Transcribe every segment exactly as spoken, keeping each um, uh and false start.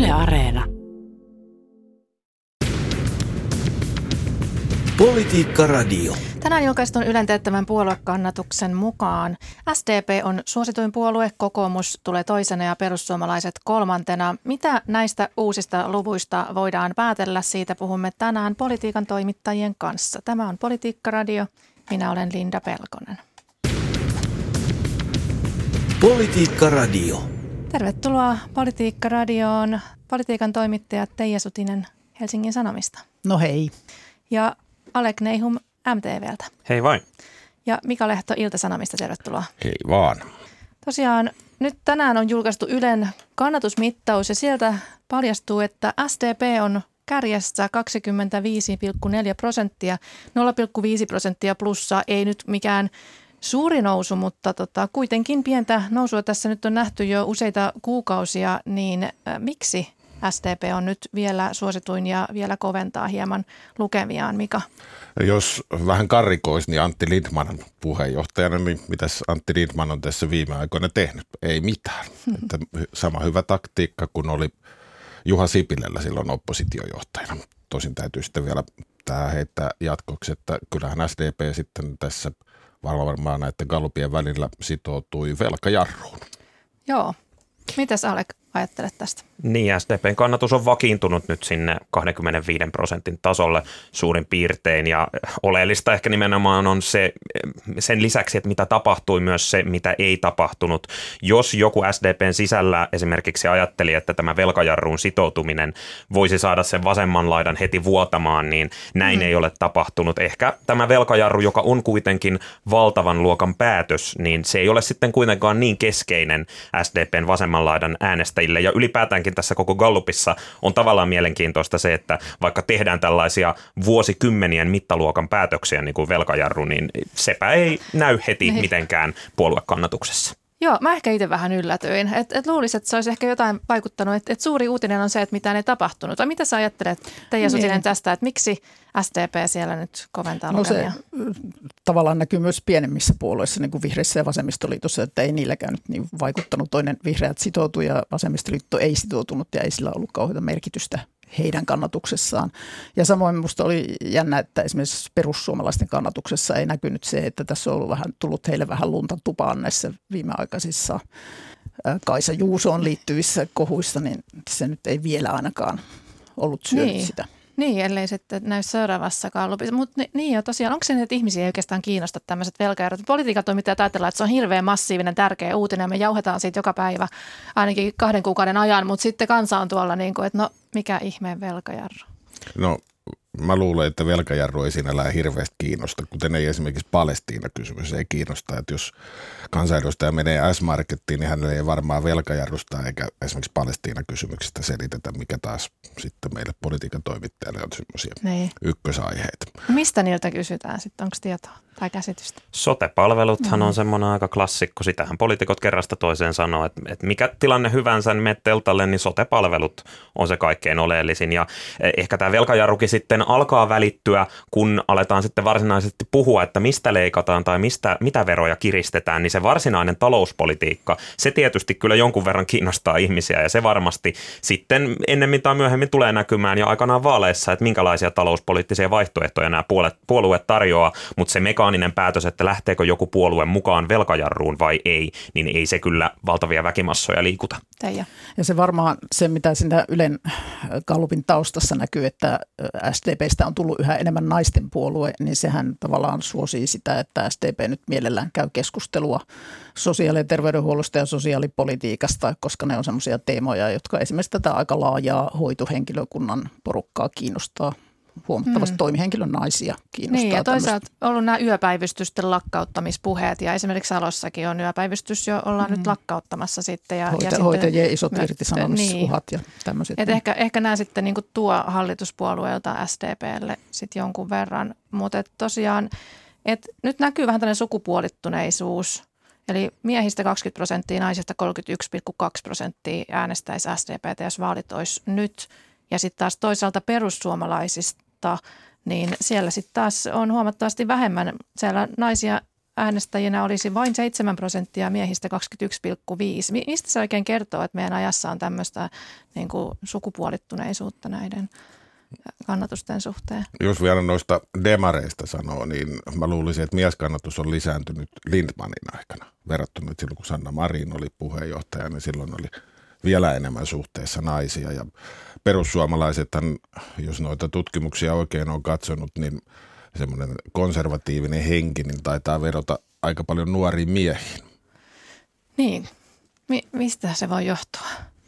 Yle Areena. Politiikka Radio. Tänään julkaistun Ylen teettämän puoluekannatuksen mukaan S D P on suosituin puolue, kokoomus tulee toisena ja perussuomalaiset kolmantena. Mitä näistä uusista luvuista voidaan päätellä? Siitä puhumme tänään politiikan toimittajien kanssa. Tämä on Politiikka Radio. Minä olen Linda Pelkonen. Politiikka Radio. Tervetuloa Politiikka Radioon. Politiikan toimittaja Teija Sutinen Helsingin Sanomista. No hei. Ja Alek Neihum M T V:ltä. Hei vain. Ja Mika Lehto Ilta-Sanomista, tervetuloa. Hei vaan. Tosiaan nyt tänään on julkaistu Ylen kannatusmittaus ja sieltä paljastuu, että S D P on kärjessä kaksikymmentäviisi pilkku neljä prosenttia, nolla pilkku viisi prosenttia plussaa, ei nyt mikään suuri nousu, mutta tota, kuitenkin pientä nousua tässä nyt on nähty jo useita kuukausia, niin äh, miksi S D P on nyt vielä suosituin ja vielä koventaa hieman lukemiaan, Mika? Jos vähän karrikoisi, niin Antti Lindtman puheenjohtajana, niin mitäs Antti Lindtman on tässä viime aikoina tehnyt? Ei mitään. Hmm. Että sama hyvä taktiikka kuin oli Juha Sipilällä silloin oppositiojohtajana. Tosin täytyy sitten vielä tähän heittää jatkoksi, että kyllähän S D P sitten tässä varmaan näiden gallupien välillä sitoutui velkajarruun. Joo. Mitäs Alek ajattelet tästä? Niin, S D P:n kannatus on vakiintunut nyt sinne kaksikymmentäviisi prosentin tasolle suurin piirtein ja oleellista ehkä nimenomaan on se, sen lisäksi, että mitä tapahtui, myös se, mitä ei tapahtunut. Jos joku S D P:n sisällä esimerkiksi ajatteli, että tämä velkajarruun sitoutuminen voisi saada sen vasemman laidan heti vuotamaan, niin näin mm. ei ole tapahtunut. Ehkä tämä velkajarru, joka on kuitenkin valtavan luokan päätös, niin se ei ole sitten kuitenkaan niin keskeinen S D P:n vasemman laidan äänestäjille ja ylipäätäänkin tässä koko Gallupissa on tavallaan mielenkiintoista se, että vaikka tehdään tällaisia vuosikymmenien mittaluokan päätöksiä niin kuin velkajarru, niin sepä ei näy heti niin mitenkään puoluekannatuksessa. Joo, mä ehkä itse vähän yllätyin. Et, et luulisin, että se olisi ehkä jotain vaikuttanut, että et suuri uutinen on se, että mitään ei tapahtunut. Vai mitä sä ajattelet, Teija Sutinen, tästä, että miksi S D P siellä nyt koventaa no lukemia? Se tavallaan näkyy myös pienemmissä puolueissa, niin kuin Vihreissä ja Vasemmistoliitossa, että ei niilläkään nyt niin vaikuttanut. Toinen Vihreät sitoutui ja Vasemmistoliitto ei sitoutunut ja ei sillä ollut kauheita merkitystä heidän kannatuksessaan. Ja samoin minusta oli jännä, että esimerkiksi perussuomalaisten kannatuksessa ei näkynyt se, että tässä on ollut vähän, tullut heille vähän lunta tupaan näissä viimeaikaisissa Kaisa Juusoon liittyvissä kohuissa, niin se nyt ei vielä ainakaan ollut syönyt niin sitä. Niin, ellei sitten näy seuraavassa gallupissa. Mutta niin jo tosiaan, onko se niin, että ihmisiä ei oikeastaan kiinnosta tämmöiset velkajarrut? Politiikan toimittajat ajatellaan, että se on hirveän massiivinen, tärkeä uutinen ja me jauhetaan siitä joka päivä ainakin kahden kuukauden ajan, mutta sitten kansa on tuolla niin kuin, että no mikä ihmeen velkajarru? No mä luulen, että velkajarru ei sinällään hirveästi kiinnosta, kuten ei esimerkiksi Palestiina-kysymys ei kiinnosta, että jos kansanedustaja menee S-Markettiin, niin hänelle ei varmaan velkajarrusta eikä esimerkiksi Palestiina-kysymyksistä selitetä, mikä taas sitten meille politiikan toimittajille on semmoisia niin ykkösaiheita. Mistä niiltä kysytään sitten, onko tietoa tai käsitystä? Sote-palveluthan mm. on semmoinen aika klassikko, sitähän poliitikot kerrasta toiseen sanoo, että, että mikä tilanne hyvänsä niin menet teltalle, niin sote-palvelut on se kaikkein oleellisin ja ehkä tämä velkajarrukin sitten alkaa välittyä, kun aletaan sitten varsinaisesti puhua, että mistä leikataan tai mistä, mitä veroja kiristetään, niin se varsinainen talouspolitiikka, se tietysti kyllä jonkun verran kiinnostaa ihmisiä ja se varmasti sitten ennemmin tai myöhemmin tulee näkymään ja aikanaan vaaleissa, että minkälaisia talouspoliittisia vaihtoehtoja nämä puolet, puolueet tarjoaa, mutta se mekaaninen päätös, että lähteekö joku puolue mukaan velkajarruun vai ei, niin ei se kyllä valtavia väkimassoja liikuta. Teija. Ja se varmaan se, mitä siinä Ylen gallupin taustassa näkyy, että S D P:stä on tullut yhä enemmän naisten puolue, niin sehän tavallaan suosii sitä, että S D P nyt mielellään käy keskustelua sosiaali- ja terveydenhuollosta ja sosiaalipolitiikasta, koska ne on semmoisia teemoja, jotka esimerkiksi tätä aika laajaa hoitohenkilökunnan porukkaa kiinnostaa. Huomattavasti hmm. toimihenkilön naisia kiinnostaa. Niin ja toisaalta on ollut nämä yöpäivystysten lakkauttamispuheet ja esimerkiksi Salossakin on yöpäivystys jo ollaan hmm. nyt lakkauttamassa sitten. Ja, Hoita, ja hoitajien isot irtisanomisuhat niin. ja tämmöiset. Et ehkä, ehkä nämä sitten niin kuin tuo hallituspuolueelta S D P:lle sitten jonkun verran, mutta tosiaan et nyt näkyy vähän tällainen sukupuolittuneisuus. Eli miehistä kaksikymmentä prosenttia, naisista kolmekymmentäyksi pilkku kaksi prosenttia äänestäisi S D P:tä, jos vaalit olisi nyt. Ja sitten taas toisaalta perussuomalaisista, niin siellä sitten taas on huomattavasti vähemmän. Siellä naisia äänestäjinä olisi vain seitsemän prosenttia, miehistä kaksikymmentäyksi pilkku viisi. Mistä se oikein kertoo, että meidän ajassa on tämmöistä niin kuin sukupuolittuneisuutta näiden kannatusten suhteen? Jos vielä noista demareista sanoo, niin mä luulisin, että mieskannatus on lisääntynyt Lindtmanin aikana verrattuna silloin, kun Sanna Marin oli puheenjohtaja, niin silloin oli vielä enemmän suhteessa naisia. Ja perussuomalaisethan, jos noita tutkimuksia oikein on katsonut, niin semmoinen konservatiivinen henki niin taitaa vedota aika paljon nuoriin miehiin. Niin. Mi- mistä se voi johtua?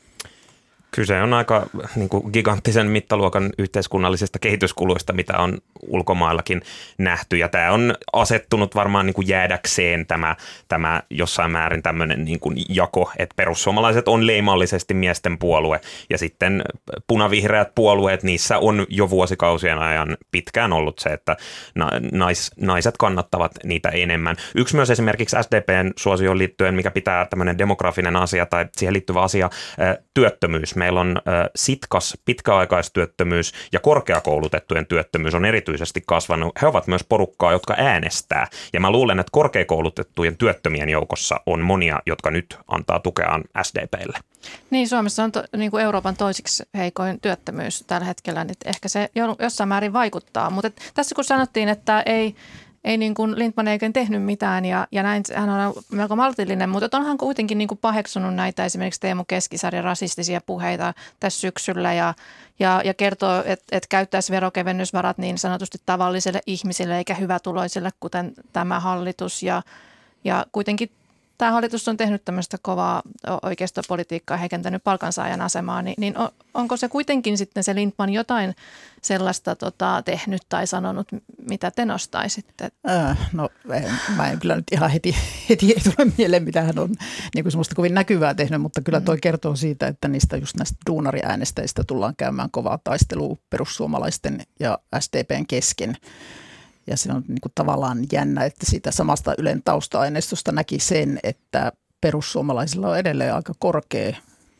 Kyse on aika niin kuin giganttisen mittaluokan yhteiskunnallisista kehityskuluista, mitä on ulkomaillakin nähty. Ja tämä on asettunut varmaan niin kuin jäädäkseen tämä, tämä jossain määrin tämmöinen niin kuin jako, että perussuomalaiset on leimallisesti miesten puolue. Ja sitten punavihreät puolueet, niissä on jo vuosikausien ajan pitkään ollut se, että nais, naiset kannattavat niitä enemmän. Yksi myös esimerkiksi S D P:n suosioon liittyen, mikä pitää tämmöinen demografinen asia tai siihen liittyvä asia, työttömyys. Meillä on sitkas pitkäaikaistyöttömyys ja korkeakoulutettujen työttömyys on erityisesti kasvanut. He ovat myös porukkaa, jotka äänestää. Ja mä luulen, että korkeakoulutettujen työttömien joukossa on monia, jotka nyt antaa tukeaan S D P:lle. Niin, Suomessa on to, niin kuin Euroopan toisiksi heikoin työttömyys tällä hetkellä, niin ehkä se jossain määrin vaikuttaa. Mutta tässä kun sanottiin, että ei... Ei niin kuin Lindtman ei oikein tehnyt mitään ja, ja näin hän on melko maltillinen, mutta onhan kuitenkin niin kuin paheksunut näitä esimerkiksi Teemu Keskisarjan rasistisia puheita tässä syksyllä ja, ja, ja kertoo, että, että käyttäisi verokevennysvarat niin sanotusti tavallisille ihmisille eikä hyvätuloisille, kuten tämä hallitus. Ja, ja kuitenkin tämä hallitus on tehnyt tämmöistä kovaa oikeistopolitiikkaa ja heikentänyt palkansaajan asemaa, niin, niin onko se kuitenkin sitten se Lindtman jotain sellaista tota, tehnyt tai sanonut, mitä te nostaisitte? Äh, no mä en kyllä nyt ihan heti, heti ei tule mieleen, mitä hän on niin kuin semmoista kovin näkyvää tehnyt, mutta kyllä toi kertoo siitä, että niistä just näistä duunariäänestäjistä tullaan käymään kovaa taistelua perussuomalaisten ja S D P:n kesken. Ja se on niin kuin tavallaan jännä, että siitä samasta Ylen tausta-aineistosta näki sen, että perussuomalaisilla on edelleen aika korkea,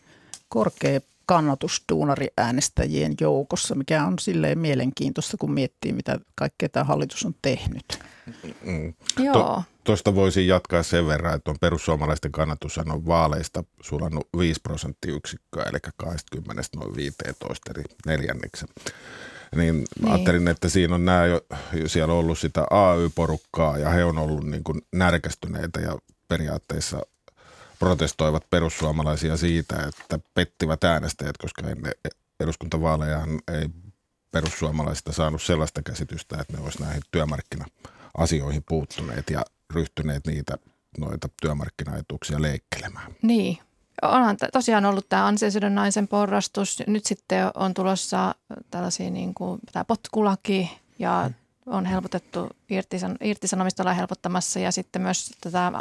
korkea kannatus duunariäänestäjien joukossa, mikä on silleen mielenkiintoista, kun miettii, mitä kaikkea tämä hallitus on tehnyt. Mm. Joo. Tuosta voisin jatkaa sen verran, että on perussuomalaisten kannatus on vaaleista sulannut viisi prosenttiyksikköä, eli kaksikymmentä noin viisitoista eri neljänneksen. Niin, niin ajattelin, että siinä on nämä jo, siellä on ollut sitä A Y-porukkaa ja he on ollut niin kuin närkästyneitä ja periaatteessa protestoivat perussuomalaisia siitä, että pettivät äänestäjät, koska ennen eduskuntavaalejahan ei perussuomalaisista saanut sellaista käsitystä, että ne olisi näihin työmarkkina-asioihin puuttuneet ja ryhtyneet niitä noita työmarkkinaetuuksia leikkelemään. Niin. Onhan tosiaan ollut tämä ansiosidonnaisen porrastus. Nyt sitten on tulossa tällaisia niin kuin tämä potkulaki ja on helpotettu irtisan, irtisanomista ollaan helpottamassa ja sitten myös tätä,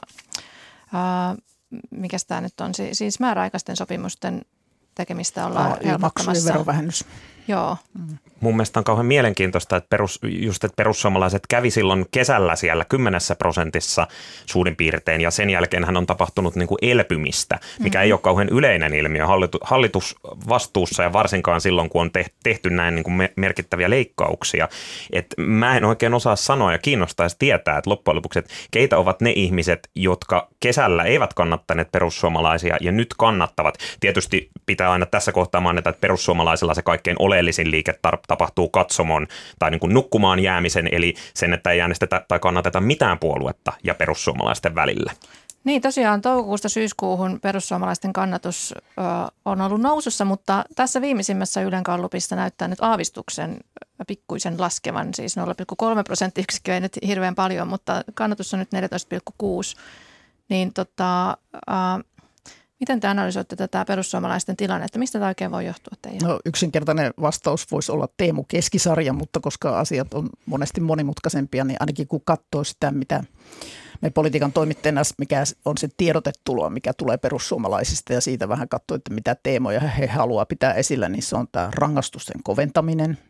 ää, mikä tämä nyt on, siis määräaikaisten sopimusten tekemistä ollaan Aa, helpottamassa. Verovähennys. Joo. Mm. Mun mielestä on kauhean mielenkiintoista, että, perus, just, että perussuomalaiset kävi silloin kesällä siellä kymmenessä prosentissa suurin piirtein ja sen jälkeen on tapahtunut niin kuin elpymistä, mikä mm-hmm. ei ole kauhean yleinen ilmiö hallitu, hallitusvastuussa ja varsinkaan silloin, kun on tehty näin niin kuin merkittäviä leikkauksia. Et mä en oikein osaa sanoa ja kiinnostaisi tietää, että loppujen lopuksi, että keitä ovat ne ihmiset, jotka kesällä eivät kannattaneet perussuomalaisia ja nyt kannattavat. Tietysti pitää aina tässä kohtaa mainita, että perussuomalaisilla se kaikkein oleellisin liike tar- tapahtuu katsomon tai niin kuin nukkumaan jäämisen, eli sen, että ei äänestetä tai kannateta mitään puoluetta ja perussuomalaisten välillä. Niin, tosiaan toukokuusta syyskuuhun perussuomalaisten kannatus ö, on ollut nousussa, mutta tässä viimeisimmässä Ylen gallupissa näyttää nyt aavistuksen pikkuisen laskevan, siis nolla pilkku kolme prosenttiyksikköä, ei nyt hirveän paljon, mutta kannatus on nyt neljätoista pilkku kuusi. Niin tota... Ö, Miten te analysoitte tätä perussuomalaisten tilannetta? Mistä tämä oikein voi johtua teidän? No, yksinkertainen vastaus voisi olla Teemu Keskisarja, mutta koska asiat on monesti monimutkaisempia, niin ainakin kun katsoo sitä, mitä me politiikan toimittajana, mikä on se tiedotetulo, mikä tulee perussuomalaisista ja siitä vähän katsoo, että mitä teemoja he haluaa pitää esillä, niin se on tämä rangaistusten koventaminen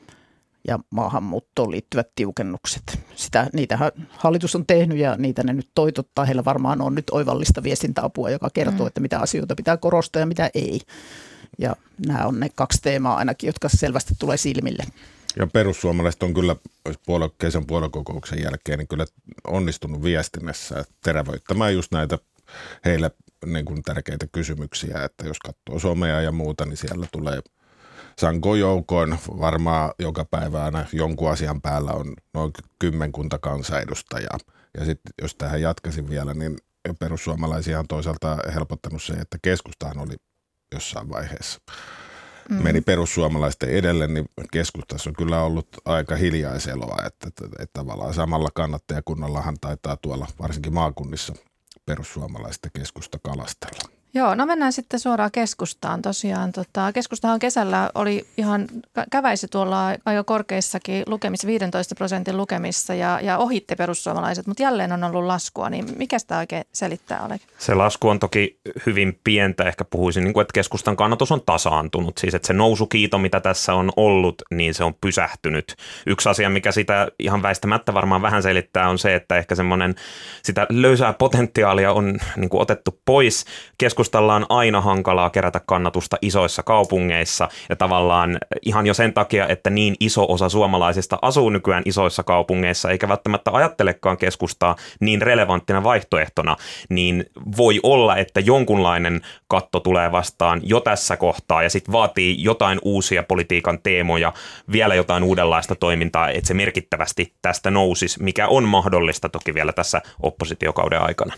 ja maahanmuuttoon liittyvät tiukennukset. Sitä, niitähän hallitus on tehnyt ja niitä ne nyt toitottaa. Heillä varmaan on nyt oivallista viestintäapua, joka kertoo, mm. että mitä asioita pitää korostaa ja mitä ei. Ja nämä on ne kaksi teemaa ainakin, jotka selvästi tulee silmille. Ja perussuomalaiset on kyllä puolue, kesän puoluekokouksen jälkeen niin kyllä onnistunut viestinnässä terävöittämään just näitä heille niin kuin tärkeitä kysymyksiä, että jos katsoo somea ja muuta, niin siellä tulee sankojoukoin varmaan joka päivä aina jonkun asian päällä on noin kymmenkunta kansanedustajaa. Ja sitten jos tähän jatkaisin vielä, niin perussuomalaisia on toisaalta helpottanut se, että keskustahan oli jossain vaiheessa. Mm. Meni perussuomalaisten edelle, niin keskustassa on kyllä ollut aika hiljaiseloa, että, että, että tavallaan samalla kannattajakunnallahan taitaa tuolla varsinkin maakunnissa perussuomalaisten keskusta kalastella. Joo, no mennään sitten suoraan keskustaan tosiaan. Tota, keskustahan kesällä oli ihan, käväisi tuolla aika korkeissakin lukemissa, viisitoista prosentin lukemissa ja, ja ohitti perussuomalaiset, mutta jälleen on ollut laskua, niin mikä sitä oikein selittää, Oleg? Se lasku on toki hyvin pientä, ehkä puhuisin, niin kuin, että keskustan kannatus on tasaantunut, siis että se nousukiito, mitä tässä on ollut, niin se on pysähtynyt. Yksi asia, mikä sitä ihan väistämättä varmaan vähän selittää, on se, että ehkä semmoinen sitä löysää potentiaalia on niin kuin otettu pois. Keskustalla on aina hankalaa kerätä kannatusta isoissa kaupungeissa ja tavallaan ihan jo sen takia, että niin iso osa suomalaisista asuu nykyään isoissa kaupungeissa eikä välttämättä ajattelekaan keskustaa niin relevanttina vaihtoehtona, niin voi olla, että jonkunlainen katto tulee vastaan jo tässä kohtaa ja sitten vaatii jotain uusia politiikan teemoja, vielä jotain uudenlaista toimintaa, että se merkittävästi tästä nousisi, mikä on mahdollista toki vielä tässä oppositiokauden aikana.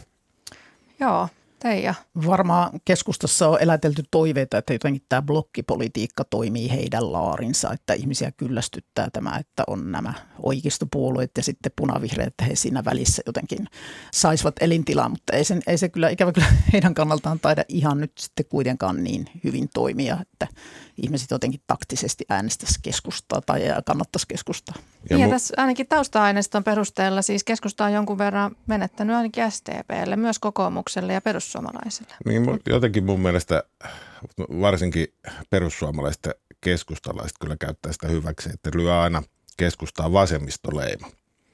Joo. Teija. Varmaan keskustassa on elätelty toiveita, että jotenkin tämä blokkipolitiikka toimii heidän laarinsa, että ihmisiä kyllästyttää tämä, että on nämä oikeistopuolueet ja sitten punavihreät, että he siinä välissä jotenkin saisivat elintilaa, mutta ei, sen, ei se kyllä ikävä kyllä heidän kannaltaan taida ihan nyt sitten kuitenkaan niin hyvin toimia, että ihmiset jotenkin taktisesti äänestäisi keskustaa tai kannattaisi keskustaa. Ja, ja mu- tässä ainakin tausta-aineiston perusteella siis keskusta on jonkun verran menettänyt ainakin S D P:lle, myös kokoomukselle ja perussuomalaisille. Niin jotenkin mun mielestä varsinkin perussuomalaisten keskustalaiset kyllä käyttää sitä hyväksi, että lyö aina keskustaa vasemmistoleima.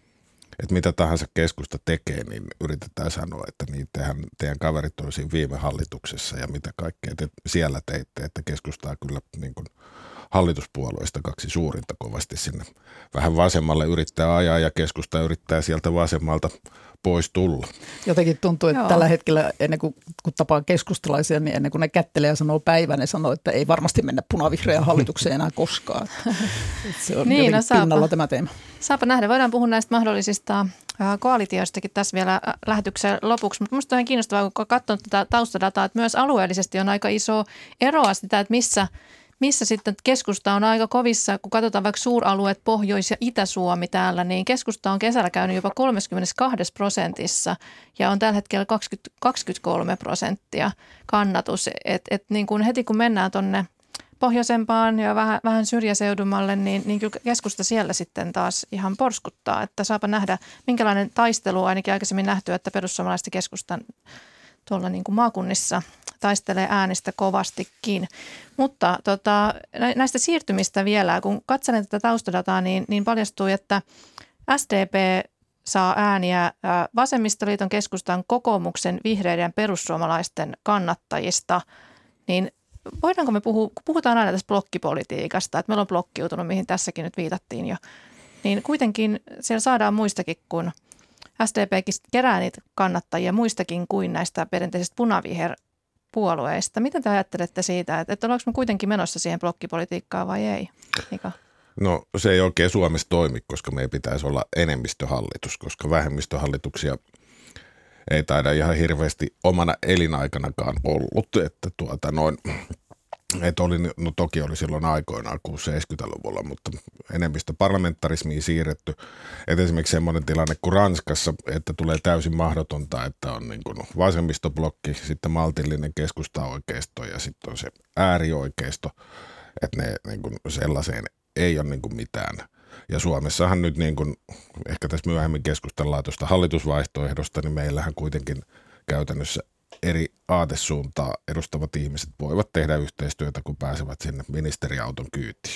Että mitä tahansa keskusta tekee, niin yritetään sanoa, että niin tehän, teidän kaverit on siinä viime hallituksessa ja mitä kaikkea te siellä teitte, että keskustaa kyllä niin kuin hallituspuolueista kaksi suurinta kovasti sinne vähän vasemmalle yrittää ajaa ja keskusta yrittää sieltä vasemmalta pois tulla. Jotenkin tuntuu, että Joo. tällä hetkellä ennen kuin kun tapaa keskustalaisia, niin ennen kuin ne kättelee ja sanoo päivän, ne sanoo, että ei varmasti mennä punavihreään hallitukseen enää koskaan. Se on niin, no pinnalla tämä teema. Saapa nähdä. Voidaan puhua näistä mahdollisista koalitioistakin tässä vielä lähetyksen lopuksi, mutta minusta on ihan kiinnostavaa, kun katsoo tätä taustadataa, että myös alueellisesti on aika iso eroa sitä, että missä Missä sitten keskusta on aika kovissa, kun katsotaan vaikka suuralueet Pohjois- ja Itä-Suomi täällä, niin keskusta on kesällä käynyt jopa kolmekymmentäkaksi prosentissa ja on tällä hetkellä kaksikymmentä, kaksikymmentäkolme prosenttia kannatus. Et, et niin kuin heti kun mennään tuonne pohjoisempaan ja vähän, vähän syrjäseudummalle, niin, niin kyllä keskusta siellä sitten taas ihan porskuttaa, että saapa nähdä minkälainen taistelu ainakin aikaisemmin nähty, että perussuomalaisten keskustan tuolla niin kuin maakunnissa taistelee äänistä kovastikin. Mutta tota, näistä siirtymistä vielä, kun katselen tätä taustadataa, niin, niin paljastui, että S D P saa ääniä Vasemmistoliiton, Keskustan, Kokoomuksen, Vihreiden, perussuomalaisten kannattajista. Niin voidaanko me puhua, kun puhutaan aina tästä blokkipolitiikasta, että meillä on blokkiutunut, mihin tässäkin nyt viitattiin jo, niin kuitenkin siellä saadaan muistakin kuin S D P kerää niitä kannattajia muistakin kuin näistä perinteisistä punaviherpuolueista. Miten te ajattelette siitä, että, että ollaanko me kuitenkin menossa siihen blokkipolitiikkaan vai ei? Mika? No se ei oikein Suomessa toimi, koska meidän pitäisi olla enemmistöhallitus, koska vähemmistöhallituksia ei taida ihan hirveästi omana elinaikanakaan ollut, että tuota noin, että oli, no toki oli silloin aikoinaan kuusikymmentä-seitsemänkymmentäluvulla, mutta enemmistöparlamentarismiin siirretty. Et esimerkiksi semmoinen tilanne kuin Ranskassa, että tulee täysin mahdotonta, että on niin kuin vasemmistoblokki, sitten maltillinen keskustaoikeisto ja sitten on se äärioikeisto, että ne niin kuin sellaiseen ei ole niin kuin mitään. Ja Suomessahan nyt, niin kuin, ehkä tässä myöhemmin keskustellaan tuosta hallitusvaihtoehdosta, niin meillähän kuitenkin käytännössä eri aatesuuntaa edustavat ihmiset voivat tehdä yhteistyötä, kun pääsevät sinne ministeriauton kyytiin.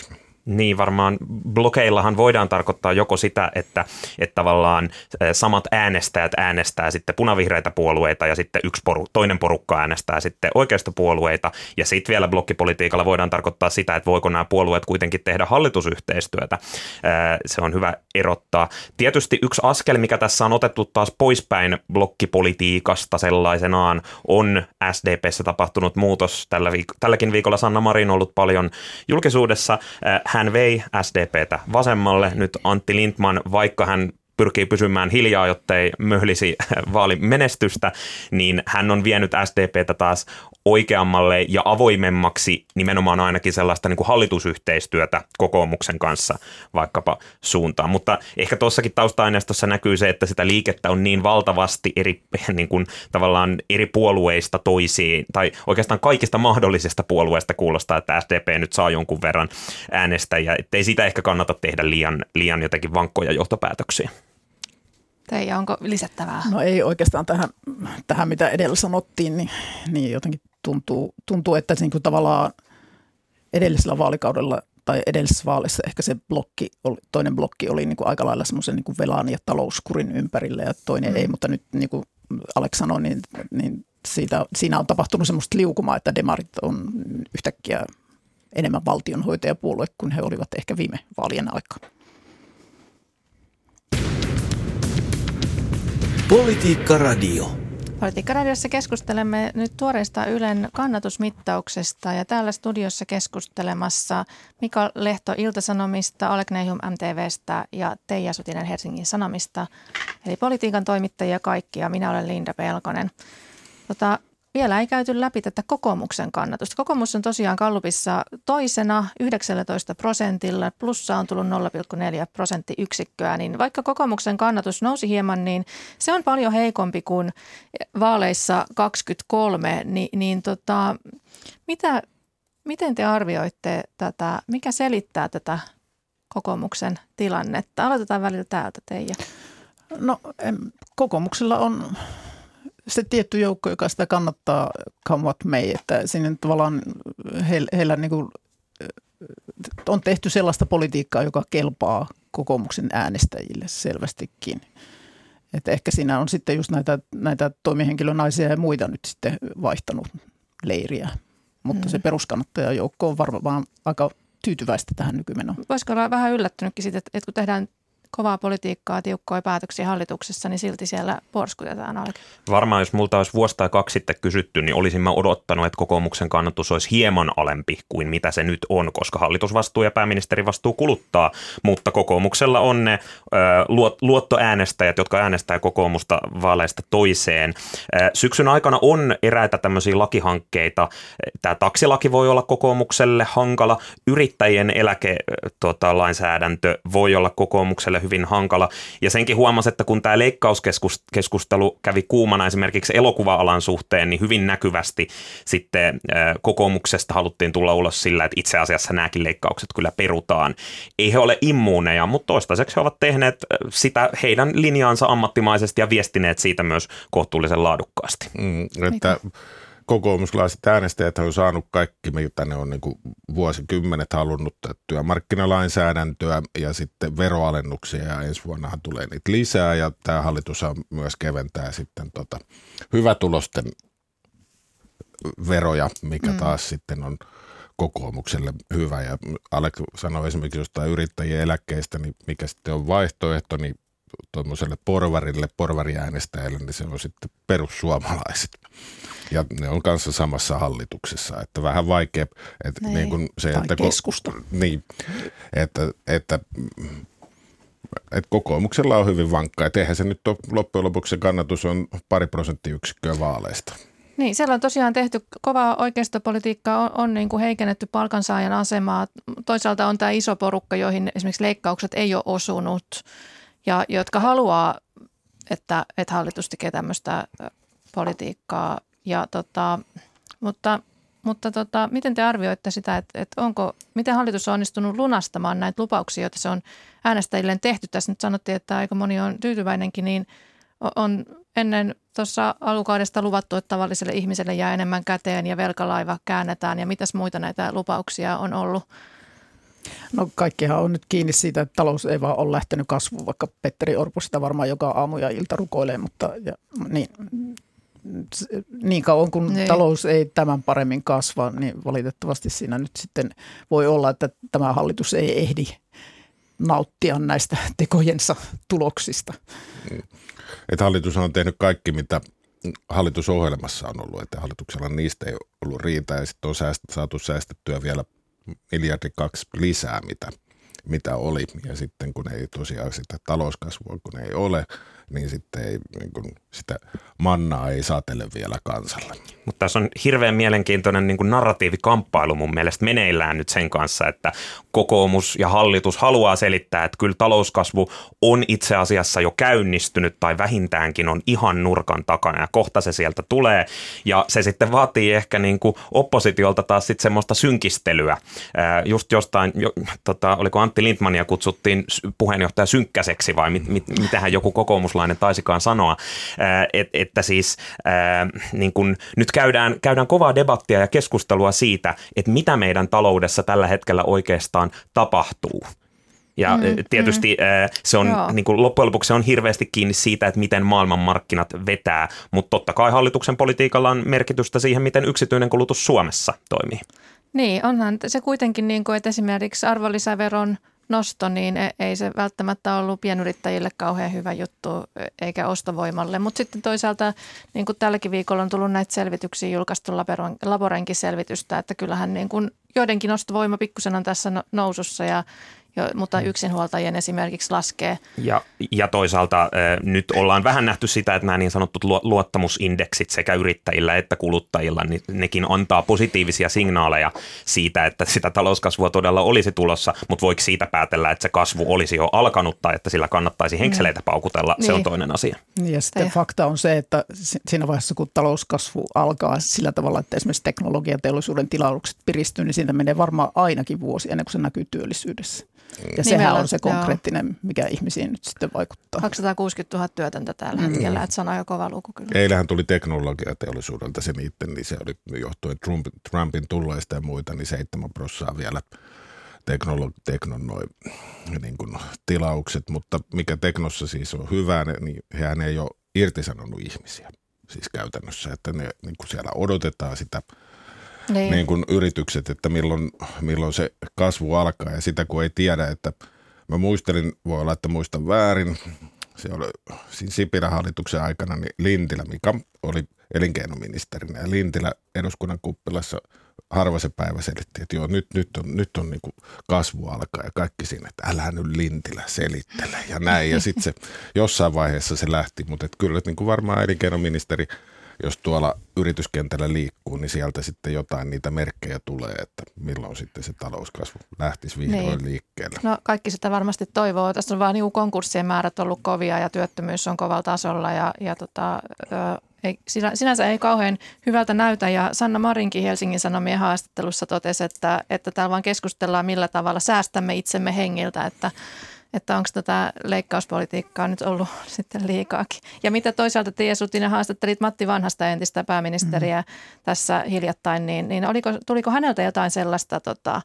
Niin, varmaan blokeillahan voidaan tarkoittaa joko sitä, että, että tavallaan samat äänestäjät äänestää sitten punavihreitä puolueita ja sitten yksi poru, toinen porukka äänestää sitten oikeistopuolueita. Ja sitten vielä blokkipolitiikalla voidaan tarkoittaa sitä, että voiko nämä puolueet kuitenkin tehdä hallitusyhteistyötä. Se on hyvä erottaa. Tietysti yksi askel, mikä tässä on otettu taas poispäin blokkipolitiikasta sellaisenaan, on S D P:ssä tapahtunut muutos. Tällä viik- tälläkin viikolla Sanna Marin on ollut paljon julkisuudessa. Hän vei S D P:tä vasemmalle. Nyt Antti Lindtman, vaikka hän pyrkii pysymään hiljaa, jottei möhlisi vaalimenestystä, niin hän on vienyt S D P:tä taas oikeammalle ja avoimemmaksi nimenomaan ainakin sellaista niin kuin hallitusyhteistyötä kokoomuksen kanssa vaikkapa suuntaan. Mutta ehkä tuossakin tausta-aineistossa näkyy se, että sitä liikettä on niin valtavasti eri, niin kuin, tavallaan eri puolueista toisiin, tai oikeastaan kaikista mahdollisista puolueista kuulostaa, että S D P nyt saa jonkun verran äänestäjiä, ettei sitä ehkä kannata tehdä liian, liian jotenkin vankkoja johtopäätöksiä. Teija, onko lisättävää? No ei oikeastaan tähän, tähän mitä edellä sanottiin, niin, niin jotenkin tuntuu, tuntuu että niin kuin tavallaan edellisellä vaalikaudella tai edellisessä vaalissa ehkä se blokki, toinen blokki oli niin kuin aika lailla semmoisen niin kuin velan ja talouskurin ympärillä ja toinen mm. ei, mutta nyt niin kuin Alex sanoi, niin, niin siitä, siinä on tapahtunut semmoista liukumaa, että demarit on yhtäkkiä enemmän valtionhoitajapuolue kuin he olivat ehkä viime vaalien aikaan. Politiikka Radio. Politiikka Radiossa keskustelemme nyt tuoreesta Ylen kannatusmittauksesta ja täällä studiossa keskustelemassa Mika Lehto Ilta-Sanomista, Oleg Nehum M T V:stä ja Teija Sutinen Helsingin Sanomista. Eli politiikan toimittajia kaikkia. Minä olen Linda Pelkonen. Tota, vielä ei käyty läpi tätä kokoomuksen kannatusta. Kokoomus on tosiaan Gallupissa toisena yhdeksäntoista prosentilla, plussa on tullut nolla pilkku neljä prosenttiyksikköä, niin vaikka kokoomuksen kannatus nousi hieman, niin se on paljon heikompi kuin vaaleissa kaksikymmentäkolme, niin, niin tota, mitä, miten te arvioitte tätä, mikä selittää tätä kokoomuksen tilannetta? Aloitetaan välillä täältä, Teija. No kokoomuksella on se tietty joukko, joka sitä kannattaa come what may, että sinne tavallaan heillä, heillä niin kuin on tehty sellaista politiikkaa, joka kelpaa kokoomuksen äänestäjille selvästikin. Että ehkä siinä on sitten just näitä, näitä toimihenkilönaisia ja muita nyt sitten vaihtanut leiriä, mutta hmm. se peruskannattajajoukko on varmaan aika tyytyväistä tähän nykymenoon. Voisiko olla vähän yllättynytkin siitä, että kun tehdään kovaa politiikkaa, tiukkoja päätöksiä hallituksessa, niin silti siellä porskutetaan alki. Varmaan jos multa olisi vuosi tai kaksi sitten kysytty, niin olisin mä odottanut, että kokoomuksen kannatus olisi hieman alempi kuin mitä se nyt on, koska hallitusvastuu ja pääministerivastuu kuluttaa, mutta kokoomuksella on ne ö, luottoäänestäjät, jotka äänestää kokoomusta vaaleista toiseen. Ö, syksyn aikana on eräitä tämmöisiä lakihankkeita. Tämä taksilaki voi olla kokoomukselle hankala, yrittäjien eläkelainsäädäntö tota, voi olla kokoomukselle hyvin hankala. Ja senkin huomasi, että kun tämä leikkauskeskustelu kävi kuumana esimerkiksi elokuva-alan suhteen, niin hyvin näkyvästi sitten kokoomuksesta haluttiin tulla ulos sillä, että itse asiassa nämäkin leikkaukset kyllä perutaan. Ei he ole immuuneja, mutta toistaiseksi he ovat tehneet sitä heidän linjaansa ammattimaisesti ja viestineet siitä myös kohtuullisen laadukkaasti. Mm, että kokoomuslaiset äänestäjät on saanut kaikki, mitä ne on niin kuin vuosikymmenet halunnut, työmarkkinalainsäädäntöä ja sitten veroalennuksia, ja ensi vuonnahan tulee niitä lisää, ja tämä hallitus myös keventää sitten tota hyvätulosten veroja, mikä mm. taas sitten on kokoomukselle hyvä. Ja Alek sanoi esimerkiksi jostain yrittäjien eläkkeistä, niin mikä sitten on vaihtoehto, niin tuommoiselle porvarille, porvariäänestäjälle, niin se on sitten perussuomalaiset. Ja ne on kanssa samassa hallituksessa, että vähän vaikea, että Nei, niin kuin se, tai että keskusta. Niin, että, että, että kokoomuksella on hyvin vankka, että eihän se nyt ole, loppujen lopuksi se kannatus on pari prosenttiyksikköä vaaleista. Niin, siellä on tosiaan tehty kovaa oikeistopolitiikkaa, on, on niin kuin heikennetty palkansaajan asemaa. Toisaalta on tämä iso porukka, joihin esimerkiksi leikkaukset ei ole osunut ja jotka haluaa, että, että hallitus tekee tämmöistä politiikkaa. Ja tota, mutta mutta tota, miten te arvioitte sitä, että, että onko, miten hallitus on onnistunut lunastamaan näitä lupauksia, joita se on äänestäjilleen tehty? Tässä nyt sanottiin, että aika moni on tyytyväinenkin, niin on ennen tuossa alkukaudesta luvattu, että tavalliselle ihmiselle jää enemmän käteen ja velkalaiva käännetään ja mitäs muita näitä lupauksia on ollut? No kaikkihan on nyt kiinni siitä, että talous ei vaan ole lähtenyt kasvuun, vaikka Petteri Orpo sitä varmaan joka aamu ja ilta rukoilee, mutta ja, niin, niin kauan kun niin. talous ei tämän paremmin kasva, niin valitettavasti siinä nyt sitten voi olla, että tämä hallitus ei ehdi nauttia näistä tekojensa tuloksista. Että hallitus on tehnyt kaikki, mitä hallitusohjelmassa on ollut, että hallituksella niistä ei ollut riitä ja sitten on sääst, saatu säästettyä vielä miljardi kaksi lisää, mitä, mitä oli. Ja sitten kun ei tosiaan sitä talouskasvua, kun ei ole, niin sitten ei, niin kun sitä mannaa ei saatele vielä kansalle. Mutta tässä on hirveän mielenkiintoinen niin kuin narratiivikamppailu mun mielestä meneillään nyt sen kanssa, että kokoomus ja hallitus haluaa selittää, että kyllä talouskasvu on itse asiassa jo käynnistynyt tai vähintäänkin on ihan nurkan takana ja kohta se sieltä tulee. Ja se sitten vaatii ehkä niin kuin oppositiolta taas sitten semmoista synkistelyä. Just jostain, jo, tota, oliko Antti Lindtmania kutsuttiin puheenjohtaja synkkäseksi vai mit, mit, mitähän joku kokoomuslainen taisikaan sanoa, Et, että siis äh, niin kun nyt käydään, käydään kovaa debattia ja keskustelua siitä, että mitä meidän taloudessa tällä hetkellä oikeastaan tapahtuu. Ja mm, tietysti mm. äh, se on niin kun loppujen lopuksi se on hirveästi kiinni siitä, että miten maailmanmarkkinat vetää, mutta totta kai hallituksen politiikalla on merkitystä siihen, miten yksityinen kulutus Suomessa toimii. Niin, onhan se kuitenkin niin kuin, että esimerkiksi arvonlisäveron nosto, niin ei se välttämättä ollut pienyrittäjille kauhean hyvä juttu eikä ostovoimalle. Mutta sitten toisaalta, niin kuin tälläkin viikolla on tullut näitä selvityksiä, julkaistu Laborenkin selvitystä, että kyllähän niin kuin joidenkin ostovoima pikkusen on tässä nousussa ja Jo, mutta yksinhuoltajien esimerkiksi laskee. Ja, ja toisaalta äh, nyt ollaan vähän nähty sitä, että nämä niin sanotut luottamusindeksit sekä yrittäjillä että kuluttajilla, niin nekin antaa positiivisia signaaleja siitä, että sitä talouskasvua todella olisi tulossa, mutta voiko siitä päätellä, että se kasvu olisi jo alkanut tai että sillä kannattaisi henkseleitä paukutella, se niin. on toinen asia. Ja sitten Tein. fakta on se, että siinä vaiheessa kun talouskasvu alkaa sillä tavalla, että esimerkiksi teknologiateollisuuden tilaukset piristyy, niin siitä menee varmaan ainakin vuosi ennen kuin se näkyy työllisyydessä. Ja sehän Nimellä, on se konkreettinen, joo. mikä ihmisiin nyt sitten vaikuttaa. kaksisataakuusikymmentätuhatta työtöntä tällä mm. hetkellä, että se on aika kova luku kyllä. Eilähän tuli teknologiateollisuudelta se niiden, niin se oli johtuen Trump, Trumpin tulleista ja muita, niin seitsemän prosenttia vielä teknolo, teknon noi, niin kuin tilaukset. Mutta mikä teknossa siis on hyvä, niin hän ei ole irtisanonut ihmisiä siis käytännössä, että ne, niin kuin siellä odotetaan sitä Niin. niin kuin yritykset, että milloin, milloin se kasvu alkaa ja sitä kun ei tiedä, että mä muistelin, voi olla, että muistan väärin, se oli siinä Sipilän hallituksen aikana, niin Lintilä Mika oli elinkeinoministerinä ja Lintilä eduskunnan kuppilassa harva se päivä selitti, että joo nyt, nyt on, nyt on niin kuin kasvu alkaa ja kaikki siinä, että älä nyt Lintilä selittele ja näin ja sitten se jossain vaiheessa se lähti, mutta että kyllä niin kuin varmaan elinkeinoministeri jos tuolla yrityskentällä liikkuu, niin sieltä sitten jotain niitä merkkejä tulee, että milloin sitten se talouskasvu lähtisi vihdoin niin. liikkeelle. No kaikki sitä varmasti toivoo. Tässä on vaan niin konkurssien määrät ollut kovia ja työttömyys on kovalla tasolla ja, ja tota, ei, sinänsä ei kauhean hyvältä näytä. Ja Sanna Marinkin Helsingin Sanomien haastattelussa totesi, että, että täällä vaan keskustellaan millä tavalla säästämme itsemme hengiltä, että että onko tätä leikkauspolitiikkaa nyt ollut sitten liikaakin. Ja mitä toisaalta Tiia Sutinen haastattelit Matti Vanhasta entistä pääministeriä mm-hmm. tässä hiljattain, niin, niin oliko, tuliko häneltä jotain sellaista tota,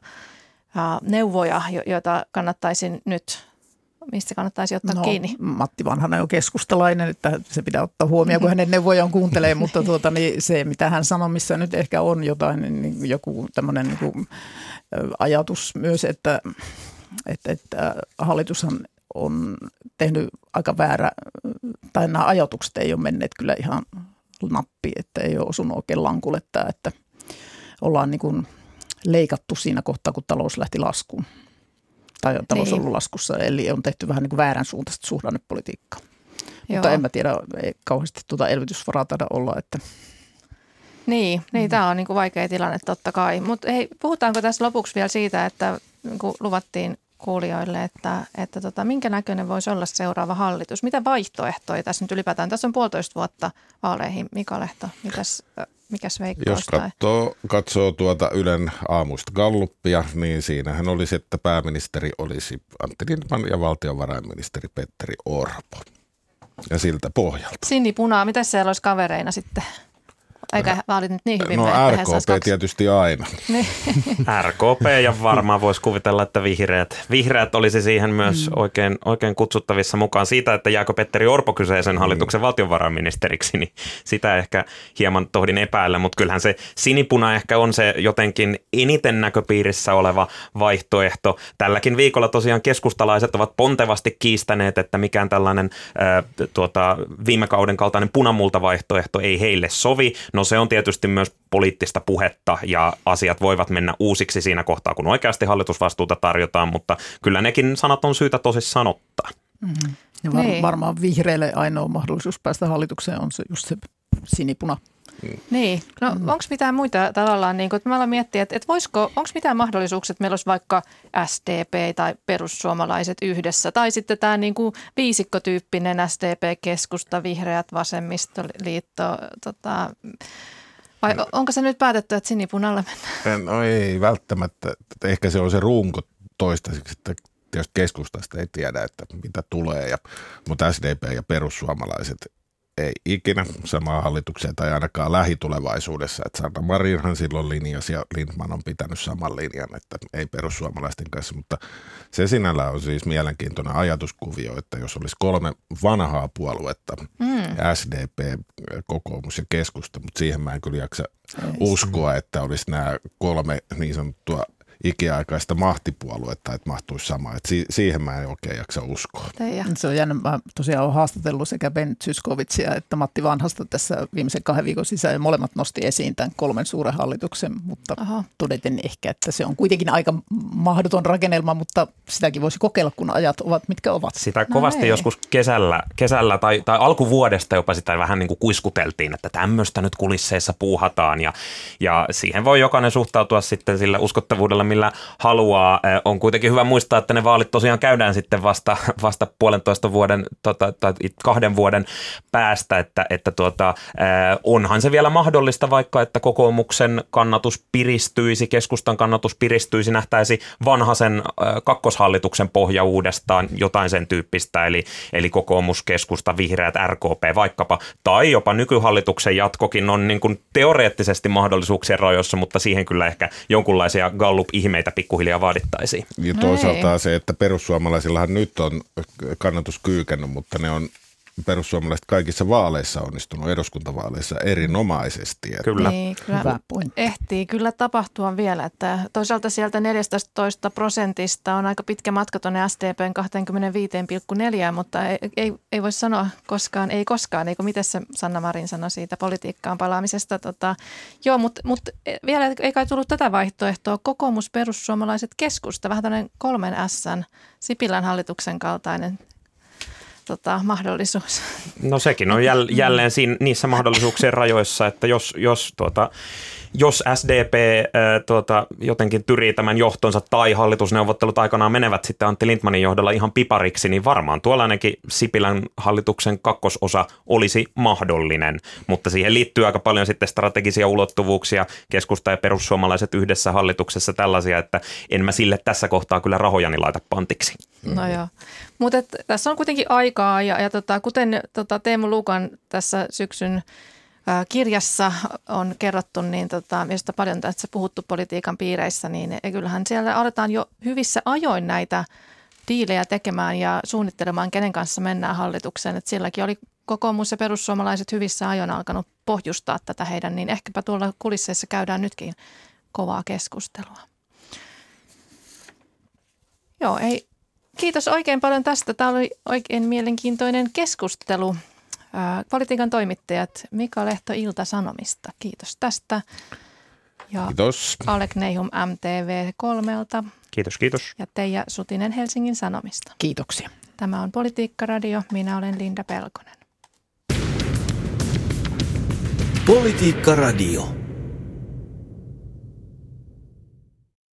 neuvoja, joita kannattaisi nyt, mistä kannattaisi ottaa no, kiinni? Matti Vanhanen on keskustalainen, että se pitää ottaa huomioon, kun hänen neuvojaan kuuntelee, mutta tuota, niin se mitä hän sanoi, missä nyt ehkä on jotain, niin joku tämmöinen niin kuin ajatus myös, että Että, että hallitushan on tehnyt aika väärä, tai nämä ajatukset ei ole menneet kyllä ihan nappiin, että ei ole osunut oikein lankulle tämä, että ollaan niin kuin leikattu siinä kohtaa, kun talous lähti laskuun. Tai talous on ollut laskussa, eli on tehty vähän niin kuin väärän suuntaista suhdannepolitiikkaa. Joo. Mutta en mä tiedä, ei kauheasti tuota elvytysvaraa taida olla, että Niin, niin mm. tämä on niin kuin vaikea tilanne totta kai. Mutta hei, puhutaanko tässä lopuksi vielä siitä, että niin kuin luvattiin kuulijoille, että, että tota, minkä näköinen voisi olla seuraava hallitus? Mitä vaihtoehtoja tässä nyt ylipäätään? Tässä on puolitoista vuotta vaaleihin. Mika Lehto, mitäs, mikäs veikkaus? Jos katsoo, katsoo tuota Ylen aamuista galluppia, niin siinähän olisi, että pääministeri olisi Antti Lindtman ja valtiovarainministeri Petteri Orpo. Ja siltä pohjalta. Sinipunaa, mitä siellä olisi kavereina sitten? Eikä vaalit nyt niin hyvin. No mene, että R he K sais P kaksi. tietysti aina. R K P ja varmaan voisi kuvitella, että vihreät, vihreät olisi siihen myös mm. oikein, oikein kutsuttavissa mukaan. Siitä, että jääkö Petteri Orpo kyseisen hallituksen mm. valtiovarainministeriksi, niin sitä ehkä hieman tohdin epäillä, mutta kyllähän se sinipuna ehkä on se jotenkin eniten näköpiirissä oleva vaihtoehto. Tälläkin viikolla tosiaan keskustalaiset ovat pontevasti kiistäneet, että mikään tällainen ää, tuota, viime kauden kaltainen punamultavaihtoehto ei heille sovi. No se on tietysti myös poliittista puhetta ja asiat voivat mennä uusiksi siinä kohtaa, kun oikeasti hallitusvastuuta tarjotaan, mutta kyllä nekin sanat on syytä tosissaan ottaa. Mm-hmm. Ja var- niin. varmaan vihreille ainoa mahdollisuus päästä hallitukseen on se, just se sinipuna. Niin, no onko mitään muita tavallaan, niin kun, että mä aloin miettiä, että, että voisiko, onko mitään mahdollisuuksia, että meillä olisi vaikka S D P tai perussuomalaiset yhdessä, tai sitten tämä niin kuin viisikkotyyppinen S D P, keskusta, vihreät, vasemmistoliitto, tota, vai no. onko se nyt päätetty, että sinipunalle mennään? No ei välttämättä, ehkä se on se runko toistaiseksi, että tietysti keskustasta ei tiedä, että mitä tulee, ja, mutta S D P ja perussuomalaiset ei ikinä samaa hallitukseen tai ainakaan lähitulevaisuudessa, että Sanna Marinhan silloin linjasi ja Lindtman on pitänyt saman linjan, että ei perussuomalaisten kanssa, mutta se sinällään on siis mielenkiintoinen ajatuskuvio, että jos olisi kolme vanhaa puoluetta, mm. S D P, kokoomus ja keskusta, mutta siihen mä en kyllä jaksa ei, uskoa, että olisi nämä kolme niin sanottua ikiaikaista mahtipuoluetta, että mahtuisi samaan. Että si- siihen mä en oikein jaksa uskoa. Teija. Se on jännä. Mä tosiaan olen haastatellut sekä Ben Zyskowiczia että Matti Vanhasta tässä viimeisen kahden viikon sisään. Ja molemmat nosti esiin tämän kolmen suuren hallituksen, mutta Aha. todeten ehkä, että se on kuitenkin aika mahdoton rakennelma, mutta sitäkin voisi kokeilla, kun ajat ovat mitkä ovat. Sitä kovasti no joskus kesällä, kesällä tai, tai alkuvuodesta jopa sitä vähän niin kuin kuiskuteltiin, että tämmöistä nyt kulisseissa puuhataan ja, ja siihen voi jokainen suhtautua sitten sillä uskottavuudella, millä haluaa. On kuitenkin hyvä muistaa, että ne vaalit tosiaan käydään sitten vasta, vasta puolentoista vuoden tota, tai kahden vuoden päästä, että, että tuota, onhan se vielä mahdollista vaikka, että kokoomuksen kannatus piristyisi, keskustan kannatus piristyisi, nähtäisi Vanhasen kakkoshallituksen pohja uudestaan, jotain sen tyyppistä, eli, eli kokoomus, keskusta, vihreät, R K P vaikkapa, tai jopa nykyhallituksen jatkokin on niin kuin teoreettisesti mahdollisuuksien rajoissa, mutta siihen kyllä ehkä jonkunlaisia Gallup-ihmeitä pikkuhiljaa vaadittaisiin. Ja toisaalta se, että perussuomalaisillahan nyt on kannatus kyykännyt, mutta ne on perussuomalaiset kaikissa vaaleissa onnistunut, eduskuntavaaleissa erinomaisesti. Kyllä. Niin, kyllä hyvä pointti. Ehtii kyllä tapahtua vielä, että toisaalta sieltä neljätoista prosentista on aika pitkä matka tuonne S D P:n kaksikymmentäviisi pilkku neljä, mutta ei, ei, ei voi sanoa koskaan, ei koskaan, eikö miten se Sanna Marin sanoi siitä politiikkaan palaamisesta. Tota, joo, mutta mut vielä ei kai tullut tätä vaihtoehtoa, kokoomus, perussuomalaiset, keskusta, vähän tämmöinen kolmen S:n Sipilän hallituksen kaltainen Tota, mahdollisuus. No sekin on jäl, jälleen siinä, niissä mahdollisuuksien rajoissa, että jos, jos, tuota, jos S D P ää, tuota, jotenkin tyrii tämän johtonsa tai hallitusneuvottelut aikanaan menevät sitten Antti Lindtmanin johdolla ihan pipariksi, niin varmaan tuollainenkin Sipilän hallituksen kakkososa olisi mahdollinen, mutta siihen liittyy aika paljon sitten strategisia ulottuvuuksia, keskusta ja perussuomalaiset yhdessä hallituksessa tällaisia, että en mä sille tässä kohtaa kyllä rahojani laita pantiksi. No joo, mutta tässä on kuitenkin aikaa ja, ja tota, kuten tota Teemu Luukan tässä syksyn ää, kirjassa on kerrottu, niin tota, mistä paljon tässä puhuttu politiikan piireissä, niin kyllähän siellä aletaan jo hyvissä ajoin näitä diilejä tekemään ja suunnittelemaan, kenen kanssa mennään hallitukseen. Et silläkin oli kokoomus ja perussuomalaiset hyvissä ajoin alkanut pohjustaa tätä heidän, niin ehkäpä tuolla kulisseissa käydään nytkin kovaa keskustelua. Joo, ei... Kiitos oikein paljon tästä. Tämä oli oikein mielenkiintoinen keskustelu. Ää, politiikan toimittajat Mika Lehto Ilta-Sanomista. Kiitos tästä. Ja kiitos. Alek Neihum M T V kolmelta. Kiitos, kiitos. Ja Teija Sutinen Helsingin Sanomista. Kiitoksia. Tämä on Politiikka-radio. Minä olen Linda Pelkonen. Politiikka-radio.